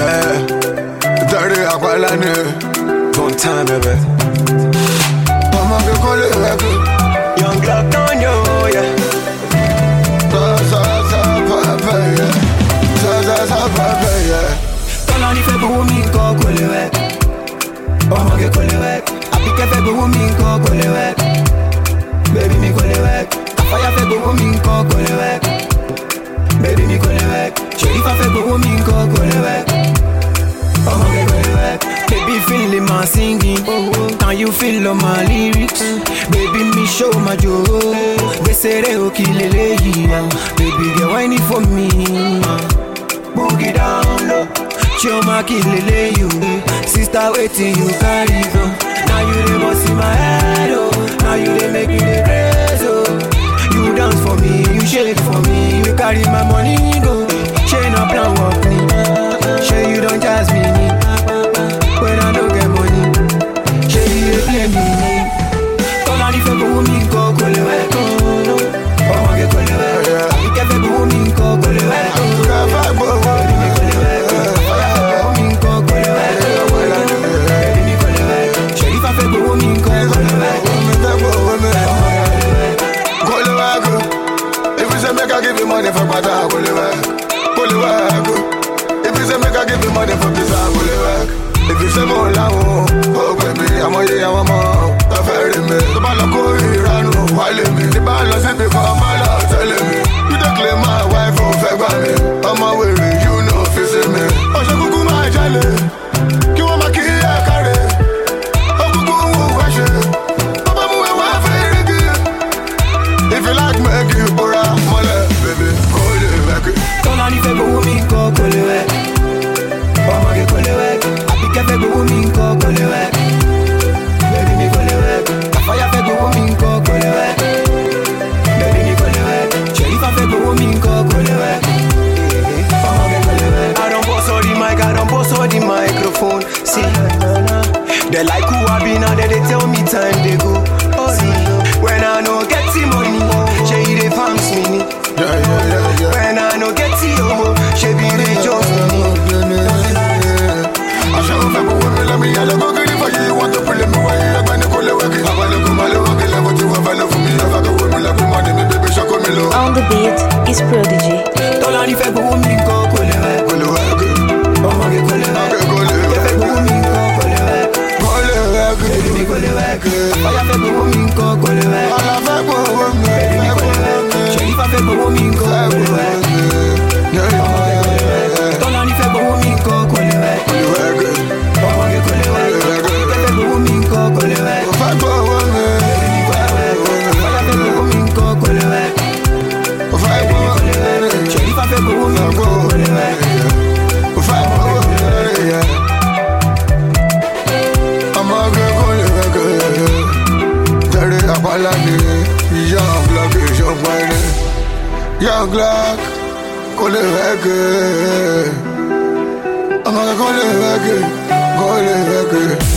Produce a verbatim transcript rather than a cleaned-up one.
yeah. Dirty Aqualane. One time, baby. Mama, get call it like Young Glock on you, yeah. Sa, sa, sa, papa, yeah. Sa, sa, sa, papa, yeah. Tọ́lá ní fẹ́ gbowó mi nǹkan kò lè wẹ̀. Ọmọge kò lè wẹ̀. Àbíkẹ́ fẹ́ gbowó mi nǹkan kò lè wẹ̀. Bébí mi kò lè wẹ̀. Àfáyà fẹ́ gbowó mi nǹkan kò lè wẹ̀. Bébí mi kò lè wẹ̀. Ṣèlífà fẹ́ gbowó mi nǹkan kò lè wẹ̀. Ọmọge kò lè wẹ̀. Baby feel my singing, can you feel all my lyrics? Baby me show my joy. Gbèsèrè òkìlélé yìí, baby get whining for me. Boogie down low, Chioma kilele you. Sister waiting you carry go. Now you dey bust in my head, oh. Now you dey make me dey crazy, oh. You dance for me, you shake for me. You carry my money go. She no plan work me. She you don't jazz me. When I don't get money, she you dey play me. Tọ́lá ní fẹ́ gbowó mi nǹkan kò lè wẹ̀. Ọmọge kò lè wẹ̀. Àbíkẹ́ fẹ́ gbowó mi nǹkan kò lè wẹ̀. Baby mi kò lè wẹ̀. Ọ̀yá fẹ́ gbowó mi nǹkan kò lè wẹ̀. Baby mi kò lè wẹ̀. Ṣèlífà fẹ́ gbowó mi nǹkan kò lè wẹ̀. Kò lè wẹ̀ kò. If you say make I give you money for pata, kò lè wẹ̀. Kò lè wẹ̀ kò. If you say make I give you money for pizza, kò lè wẹ̀. If you say mo láwọn, ó pè mí, àmọ́ yé àwọn ọmọ tó fẹ́ rí mi. Tó bá lọ kó ìranù wálé mi. Tí bá lọ síbi kan, ọmọ lọ tẹ́lẹ̀ mi. You dey claim my wife, ó fẹ́ gbà mí. Ọmọ wèrè, you know fi sí mi. Ọ̀ṣẹ́ kúkú máa jalè, kí wọ́n máa kí ẹ kárẹ̀. Ó kúkú wù wá ṣe, bàbá mú ẹ wá fẹ́ rígi. If you like make you bora mọ́lẹ̀, baby, kò lè wẹ̀kì. Tọ́lá ní fẹ́ gbowó mi nǹkan kò lè wẹ̀. Ọmọge kò lè wẹ̀. Àbíkẹ́ fẹ́ gbowó mi nǹkan kò lè wẹ̀. Bébí mi kò lè wẹ̀. Àfáyà fẹ́ gbowó mi nǹkan kò lè wẹ̀. Bébí mi kò lè wẹ̀. Ṣèlífà fẹ́ gbowó mi nǹkan kò lè wẹ̀. Ọmọge kò lè wẹ̀. I don't boss all the mic, I don't boss all the microphone. See, they like who I be now, they, they tell me time they go. See, when I no get the money, she they pants me. Yeah, yeah, yeah, yeah. When I no get the omo, she be the just me. I show up for me, let me yell, go get it for you. You want to pull me away, I'm gonna call it working. I'm gonna come out of the level you have enough for me. If I go with me, like money, me baby, show me low. On the beat is Prodigy. Tọ́lá ní fẹ́ gbowó mi nǹkan kò lè wẹ̀. Kò lè wẹ̀. Ọmọge kò lè wẹ̀. Kò lè wẹ̀. Àbíkẹ́ fẹ́ gbowó mi nǹkan kò lè wẹ̀. Kò lè wẹ̀. Bébí mi kò lè wẹ̀. Àfáyà fẹ́ gbowó mi nǹkan kò lè wẹ̀. Ọ̀la fẹ́ gbowó mi. Bébí mi kò lè wẹ̀. Ṣèlífà fẹ́ gbowó mi nǹkan kò lè wẹ̀. Tọ́lá ní fẹ́ gbowó mi nǹkan kò lè wẹ̀. Ọmọge kò lè wẹ̀. Àbíkẹ́ fẹ́ gbowó mi nǹkan kò lè wẹ̀. Fẹ́ gbowó mi. Bébí mi kò lè wẹ̀. Àfáyà fẹ́ gbowó mi nǹkan kò lè wẹ̀. Fẹ́ gbowó mi. Ṣèlífà fẹ́ gbowó mi nǹkan kò lè wẹ̀. Fẹ́ gbowó mi. Ọmọge kò lè wẹ̀. Dirty Aqualane. Young Glock is your money. Young Glock kò lè wẹ̀. Ọmọge kò lè wẹ̀. Kò lè wẹ̀.